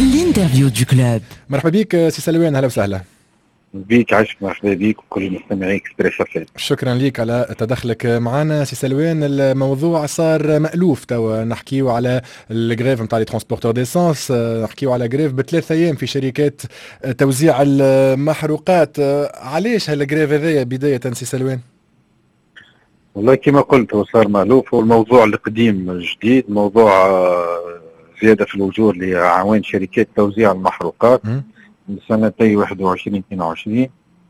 الانترفيو دو كلوب. مرحبا بك سي سلوان، اهلا وسهلا بيك. عايش مرحبا بيك وكل مستمعي اكسبريس اف. شكرا لك على تدخلك معنا سي سلوان. الموضوع صار مألوف توا، نحكيو على الجريف نتاع لي ترونسبورتور ديسانس، نحكيو على جريف ب3 ايام في شركات توزيع المحروقات. علاش هالجريف هذايا بداية سي سلوان؟ والله كما قلت هو صار مألوف، والموضوع القديم جديد، موضوع زيادة في الأجور لعوان شركات توزيع المحروقات من سنتي 21-22.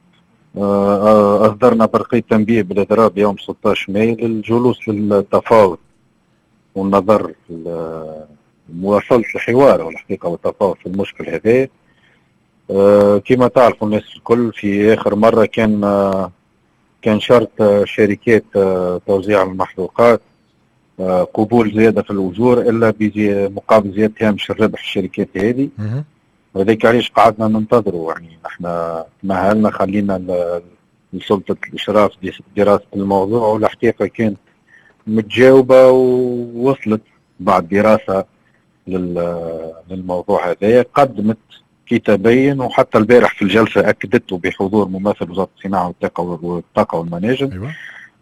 أصدرنا برقية تنبيه بالإضراب يوم 16 مايو للجلوس للتفاوض والنظر في مواصلة الحوار والحقيقة والتفاوض في المشكل هذا. كما تعرفوا الناس الكل، في آخر مرة كان شرط شركات توزيع المحروقات قبول زيادة في الأجور إلا مقابل زيادة هامش الربح الشركات هذه. وذلك علاش قعدنا ننتظروا، يعني احنا مهلنا خلينا لسلطة الإشراف دراسة الموضوع، والحقيقة كانت متجاوبة ووصلت بعد دراسة للموضوع هذا. قدمت كتابين، وحتى البارح في الجلسة أكدته بحضور ممثل وزارة الصناعة والطاقة والمناجم. أيوة.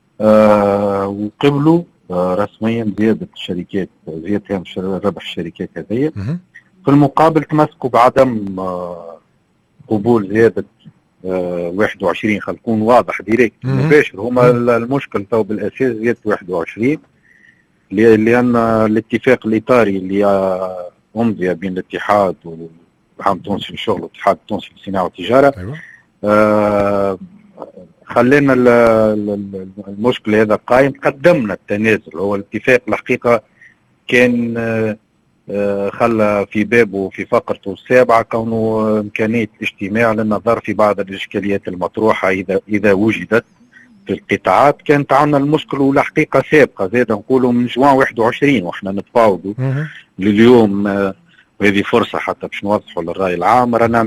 وقبلوا رسميا زيادة الشركات، زيادة هامش ربح الشركات هذه. في المقابل تمسكوا بعدم قبول زيادة 21. خلينا نكون واضح ديريكت مباشر. هما المشكل تو بالأساس زيادة 21، لأن الاتفاق الإطاري اللي أمضي بين الاتحاد والعام التونسي للشغل والاتحاد التونسي للصناعة والتجارة. أيوة. خلينا المشكل هذا قائم. قدمنا التنازل، هو الاتفاق الحقيقة كان خلى في بابه في فقرته السابعة كونه إمكانية الاجتماع للنظر في بعض الإشكاليات المطروحة إذا وجدت في القطاعات. كانت عندنا المشكل والحقيقة سابقة زاد نقولوا من جوان 21 وإحنا نتفاوضوا لليوم. وهذه فرصة حتى باش نوضحوا للرأي العام. رانا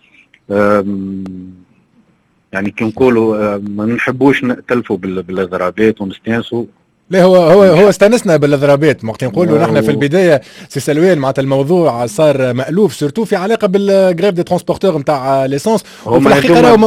يعني كي نقولوا ما نحبوش نأتلفوا بالإضرابات ونستانسوا. لا هو استانسنا بالاضرابات، وقت نقولوا نحن في البدايه سي سلوان معناتها الموضوع صار مألوف سورتو في علاقه بالغريف دي ترونسبورتور نتاع ليسونس. وفي الحقيقه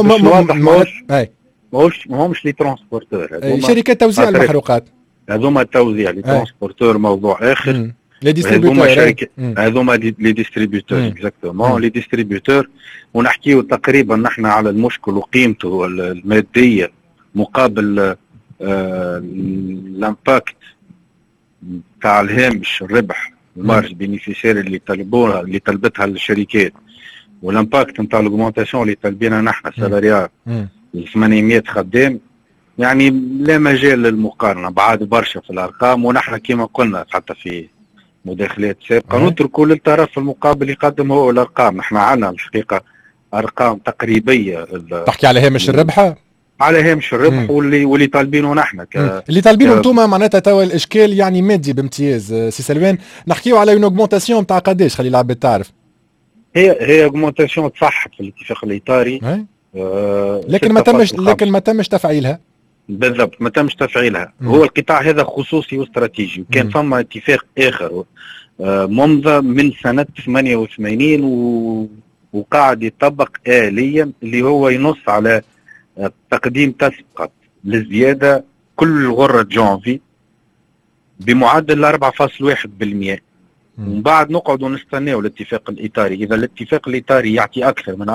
ماهمش لي ترونسبورتور، شركات توزيع المحروقات هذوما توزيع لي ترونسبورتور موضوع اخر. لي ديستريبيوتور هذوما لي ديستريبيوتور اكزاكتومون لي ديستريبيوتور. ونحكيو تقريبا نحن على المشكل وقيمته الماديه مقابل الامباكت تاع الهامش الربح المارج بينيفيسير اللي طلبتها الشركات، والامباكت نتاع الاوغمونتاسيون اللي طالبينها نحن سالاريات 800 خدام. يعني لا مجال للمقارنه، بعد برشا في الارقام. ونحن كما قلنا حتى في مداخلات سابقه نتركوا للطرف المقابل يقدم هو الارقام. نحن عندنا الحقيقه ارقام تقريبيه. تحكي على هامش الربح، على هامش الربح واللي طالبينه نحن اللي طالبينه انتوما معناتها توا الاشكال يعني مادي بامتياز. سي سلوان نحكيو على اون اوغمونتاسيون تاع قداش؟ خلي العباد تعرف. هي اوغمونتاسيون تصحت في الاتفاق الاطاري، لكن ما تمش تفعيلها. بالضبط، ما تمش تفعيلها. هو القطاع هذا خصوصي واستراتيجي، وكان فما اتفاق اخر ممضى من سنه 88 وقاعد يطبق آليا، اللي هو ينص على تقديم تسقط للزيادة كل غرة جانفي بمعدل 4.1%. ومن بعد نقعد ونستناو الاتفاق الإطاري. إذا الاتفاق الإطاري يعطي أكثر من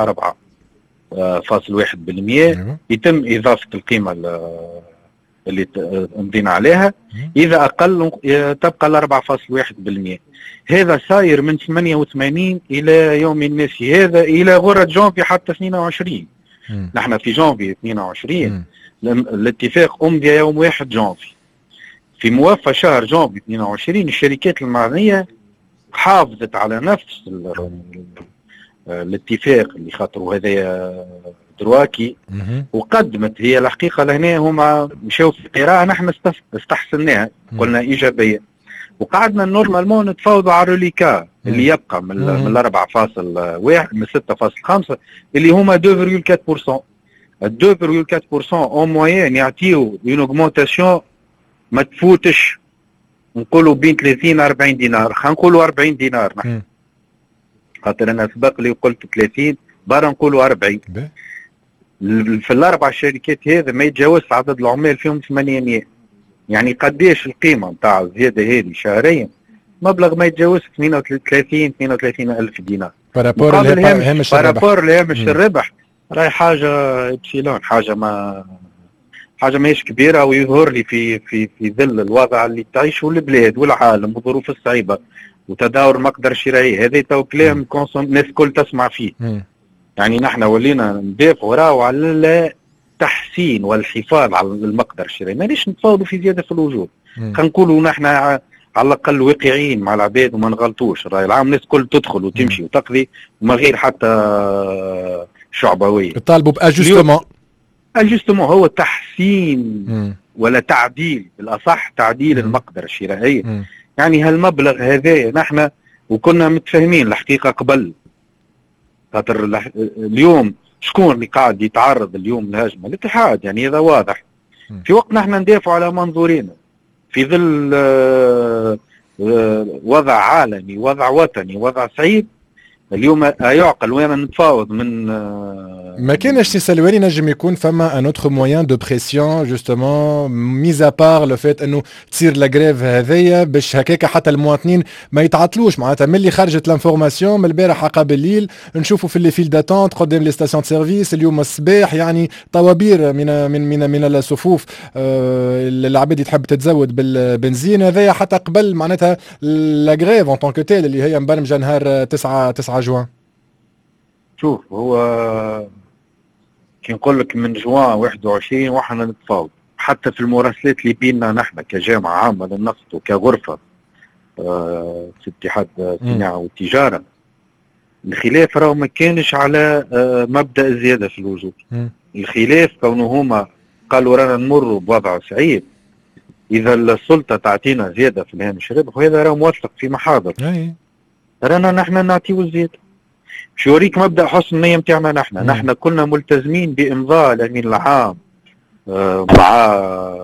4.1% يتم إضافة القيمة اللي مضينا عليها. إذا أقل تبقى 4.1%. هذا صاير من 88 إلى يوم الناس هذا، إلى غرة جانفي حتى 22. نحن في جانفي 22 الاتفاق أمضي يوم 1 جانفي. في موافقة شهر جانفي 22 الشركات المعنية حافظت على نفس الاتفاق اللي خاطروا هذا درواكي، وقدمت هي الحقيقة لهنا هما مشاو في قراءة نحن استحسناها، قلنا إيجابية. وقعدنا نورمالمون نتفاوضوا على الروليكا اللي يبقى من 4.1 من 6.5 اللي هما 2.4%. 2.4% اون موين يعطيو اون اوغمونتاسيون ما تفوتش نقولوا بين 30 40 دينار، خلينا نقولوا 40 دينار نحن. خاطر انا سبق لي وقلت 30 برا نقولوا 40. في الاربع شركات هذا ما يتجاوزش عدد العمال فيهم 800. يعني قديش القيمه نتاع الزياده هذه شهريا؟ مبلغ ما يتجاوز 32 الف دينار. بارابور لهامش الربح. بارابور لهامش الربح راهي حاجه ابسيلون، حاجه ماهيش كبيره، ويظهر لي في ظل الوضع اللي تعيشه البلاد والعالم والظروف الصعيبه وتداول المقدره الشرائيه. هذا تو كلام الناس الكل تسمع فيه. يعني نحن ولينا ندافعوا راهو على التحسين والحفاظ على المقدره الشرائيه، مانيش نتفاوضوا في زياده في الوجود. خلينا نقولوا نحن على الاقل واقعيين مع العباد وما نغلطوش. الراي العام الناس الكل تدخل وتمشي وتقضي وما غير حتى شعبويه. يطالبوا باجستمون. اجستمون هو تحسين ولا تعديل، بالاصح تعديل المقدره الشرائيه. يعني هالمبلغ هذا نحن وكنا متفاهمين الحقيقه قبل، خاطر اليوم شكون اللي قاعد يتعرض اليوم لهجمه؟ الاتحاد، يعني هذا واضح. في وقت نحن ندافع على منظورنا في ظل وضع عالمي، وضع وطني، وضع صعيب. اليوم يعقل وانا نتفاوض من ما كانش سي سلواني نجم يكون فما ان اوتر مويان دو بريسيون جوستومون ميزا بار لو فيت انه تصير لا غريف هذيا باش هكاك حتى المواطنين ما يتعطلوش؟ معناتها ملي خرجت لانفورماسيون من البارح قبل الليل نشوفوا في لي فيل داتونت قدام لي ستاسيون دو سيرفيس اليوم الصباح، يعني طوابير من الصفوف. العباد تحب تتزود بالبنزين هذايا حتى قبل معناتها لا غريف اون طونك تيل اللي هي مبرمجه نهار 9 جوان. شوف هو كي نقول لك من جوان 21 وحنا نتفاوض، حتى في المراسلات اللي بينا نحن كجامعه عامه للنفط وكغرفه في اتحاد الصناعه والتجاره، الخلاف راهو ما كانش على مبدا الزياده في الوجود. الخلاف كونه هما قالوا رانا نمروا بوضع صعيب، اذا السلطه تعطينا زياده في الهامش الربح وهذا راه موثق في محاضر، رانا نحن نعطيو الزياده. باش يوريك مبدا حسن النيه نتاعنا نحن كنا ملتزمين بامضاء الامين العام مع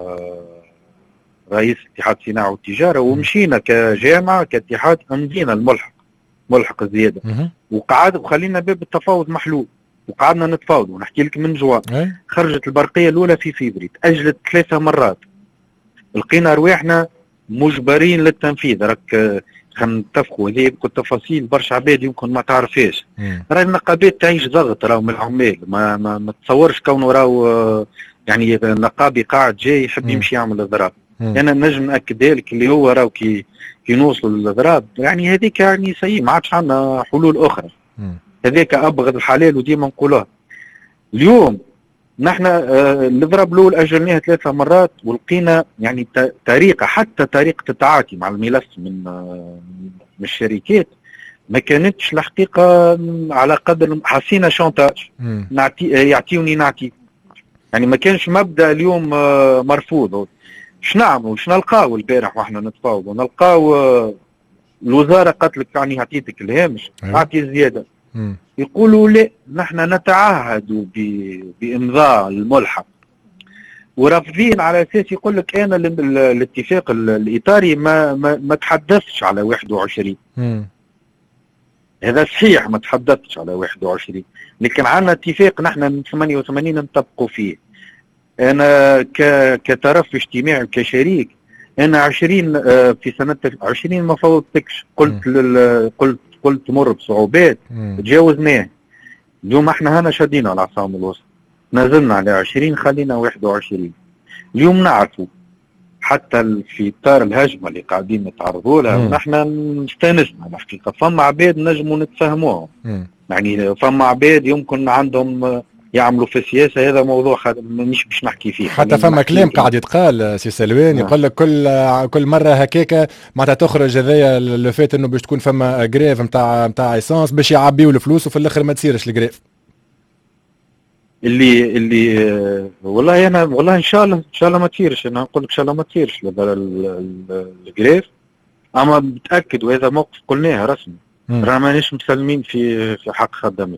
رئيس اتحاد الصناعه والتجاره، ومشينا كجامعه كاتحاد امضينا ملحق الزياده، وخلينا باب التفاوض محلول وقعدنا نتفاوض. ونحكي لك من جوان خرجت البرقيه الاولى في فيفري، تاجلت 3 مرات، لقينا رواحنا مجبرين للتنفيذ. راك خلينا نتفقوا هذه يمكن تفاصيل برشا عباد يمكن ما تعرفهاش. راهي النقابات تعيش ضغط راهو من العمال، ما تصورش كونه راهو يعني النقابي قاعد جاي يحب يمشي يعمل اضراب. انا نجم ناكدها لك اللي هو راهو كي نوصلوا للاضراب يعني هذيك يعني سيء، ما عادش عندنا حلول اخرى. هذيك ابغض الحلال وديما نقولوها. اليوم نحن الاضراب الاول اجلناها 3 مرات، ولقينا يعني حتى طريقه التعاطي مع الملف من الشركات ما كانتش الحقيقه على قدر. حسينا شونتاج، يعطيوني نعطي، يعني ما كانش مبدا اليوم مرفوض. اش نعملوا اش نلقاو البارح واحنا نتفاوضوا؟ نلقاو الوزاره قالت لك يعني عطيتك الهامش اعطي الزياده. يقولوا لا نحن نتعهد بامضاء الملحق، ورافضين على اساس يقول لك انا الاتفاق الاطاري ما تحدثش على 21. هذا صحيح ما تحدثش على 21، لكن عندنا اتفاق نحن من 88 نطبقوا فيه. انا كطرف اجتماعي كشريك انا 20 في سنه 20 ما فوضتكش، قلت تمر بصعوبات تجاوزناه. اليوم احنا هنا شدينا العصام الوسط، نزلنا على 20 خلينا 21. اليوم نعرفوا حتى في اطار الهجمه اللي قاعدين نتعرضوا لها ونحن نستانسنا الحقيقه. فما عباد نجموا نتفاهموهم، يعني فما عباد يمكن عندهم يعملوا في السياسه، هذا موضوع مش باش نحكي فيه. حتى فما كلام قاعد يتقال سي سلوان يقول لك كل مره هكاكا معناتها تخرج هذايا لو فات انه باش تكون فما جريف نتاع ايسانس باش يعبيوا الفلوس وفي الاخر ما تصيرش الجريف. اللي والله انا والله ان شاء الله ما تصيرش. انا نقول لك ان شاء الله ما تصيرش الجريف، اما متاكد وهذا موقف قلناه رسمي رانا مانيش مسلمين في حق خدامين.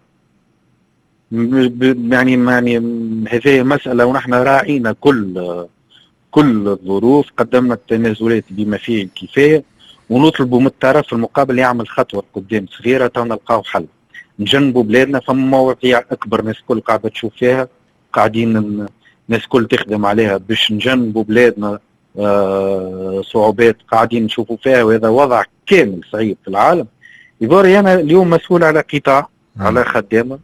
يعني هذه مسألة ونحن راعينا كل الظروف، قدمنا التنازلات بما فيه الكفاية، ونطلبوا من الطرف المقابل يعمل خطوه قدام صغيره تو نلقاو حل. نجنبوا بلادنا، فما مواضيع اكبر الناس الكل قاعده تشوف فيها، قاعدين الناس الكل تخدم عليها باش نجنبوا بلادنا صعوبات قاعدين نشوفوا فيها، وهذا وضع كامل صعيب في العالم. يظهر انا اليوم مسؤول على قطاع على خدامه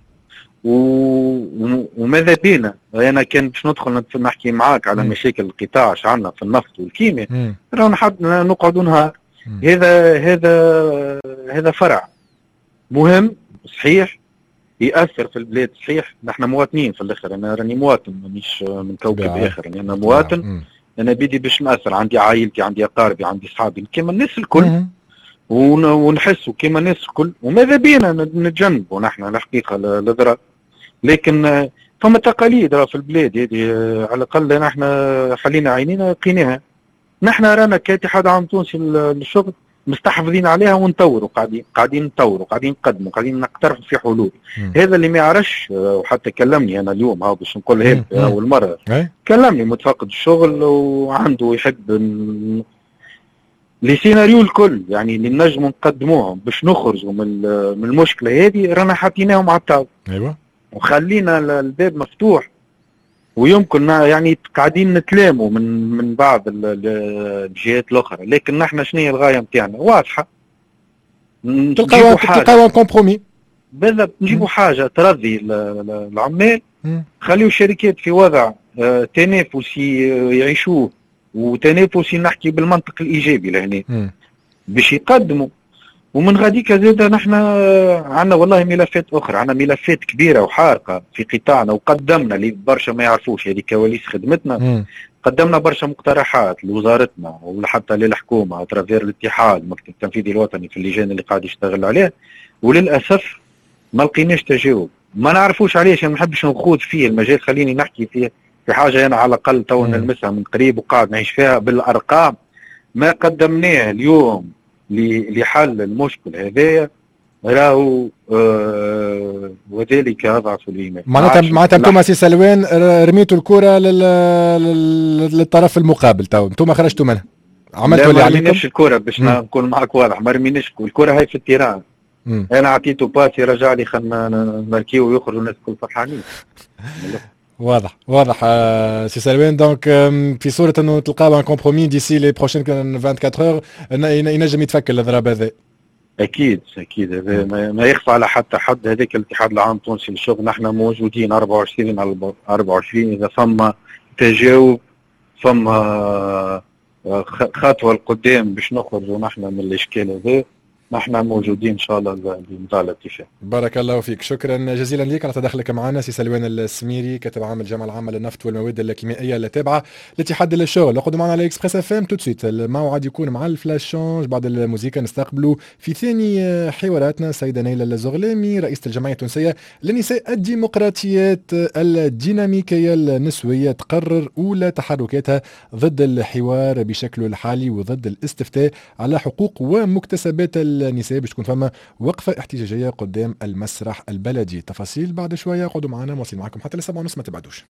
وماذا بينا. انا كان باش ندخل نحكي معاك على مشاكل القطاع شعلنا في النفط والكيمياء، رانا حد نقعدوا نهار. هذا فرع مهم صحيح يأثر في البلاد صحيح. نحن مواطنين في الاخر، انا راني مواطن مانيش من كوكب اخر، يعني انا مواطن. انا بدي باش نأثر، عندي عائلتي، عندي اقاربي، عندي اصحابي كما الناس الكل، ونحسوا كما الناس الكل. وماذا بينا نتجنبوا نحن الحقيقه الضرر، لكن فما تقاليد في البلاد هذه على الاقل نحن حلينا عينينا لقيناها. نحن رانا كاتحاد عام تونسي للشغل مستحفظين عليها ونطوروا، قاعدين نطوروا، قاعدين نقدموا، قاعدين نقترحوا في حلول. هذا اللي ما يعرفش، وحتى كلمني انا اليوم هاو باش نقول هيك اول مره كلمني متفقد الشغل وعنده يحب لي سيناريو الكل يعني اللي نجموا نقدموهم باش نخرجوا من المشكله هذه، رانا حاطيناهم على الطاوله. ايوه، وخلينا الباب مفتوح، ويمكن يعني قاعدين نتلاموا من بعض الجهات الاخرى. لكن نحن شنو هي الغايه نتاعنا واضحه، تلقاو كومبرومي بالضبط، نجيبوا حاجه ترضي العمال، خليوا الشركات في وضع تنافسي يعيشوه، وتنافسي نحكي بالمنطق الايجابي لهنا باش يقدموا. ومن غاديك زاد نحن عندنا والله ملفات اخرى، عندنا ملفات كبيره وحارقه في قطاعنا، وقدمنا اللي برشا ما يعرفوش هذه كواليس خدمتنا. قدمنا برشا مقترحات لوزارتنا وحتى للحكومه اترافير الاتحاد المكتب التنفيذي الوطني في اللجان اللي قاعد يشتغل عليه، وللاسف ما لقيناش تجاوب. ما نعرفوش علاش، ما نحبش نخوض فيه المجال، خليني نحكي فيه في حاجه انا على الاقل تو نلمسها من قريب وقاعد نعيش فيها بالارقام. ما قدمناه اليوم لحل المشكل هذايا راهو وذلك اضعف الايمان. معناتها انتم سي سلوان رميتوا الكره للطرف المقابل، تو انتم خرجتوا منها، عملتوا اللي عليكم. ما رميناش الكره باش نكون معك واضح، ما رميناش الكره، هاي في التيران. انا اعطيته باسي رجع لي خلنا نركيو ويخرجوا الناس الكل فرحانين. واضح سي سلوان. دونك في صوره انه تلقاو ان كومبرومي ديسي لي بروشين 24 اور ينجم يتفك الضرب هذا. اكيد ما يخفى على حتى حد. هذاك الاتحاد العام التونسي للشغل نحن موجودين 24 على 24، اذا ثم تجاوب ثم خطوه لقدام باش نخرجوا نحن من الاشكال هذا، نحن موجودين ان شاء الله بمنتهى الاتفاق. بارك الله فيك، شكرا جزيلا لك على تدخلك معنا سي سلوان السميري، كاتب عام الجامعه العامه للنفط والمواد الكيميائيه التابعه لاتحاد الشغل. اقعدوا معنا على اكسبريس اف ام تو سويت. الموعد يكون مع الفلاش شونج بعد الموسيقى. نستقبلوا في ثاني حواراتنا السيده نيلة الزغلامي رئيسه الجمعيه التونسيه للنساء الديمقراطيات الديناميكيه النسويه، تقرر اولى تحركاتها ضد الحوار بشكله الحالي وضد الاستفتاء على حقوق ومكتسبات النساء، باش تكون فما وقفة احتجاجية قدام المسرح البلدي. تفاصيل بعد شوية، قعدوا معنا، مواصلين معكم حتى ل7:30، ما تبعدوش.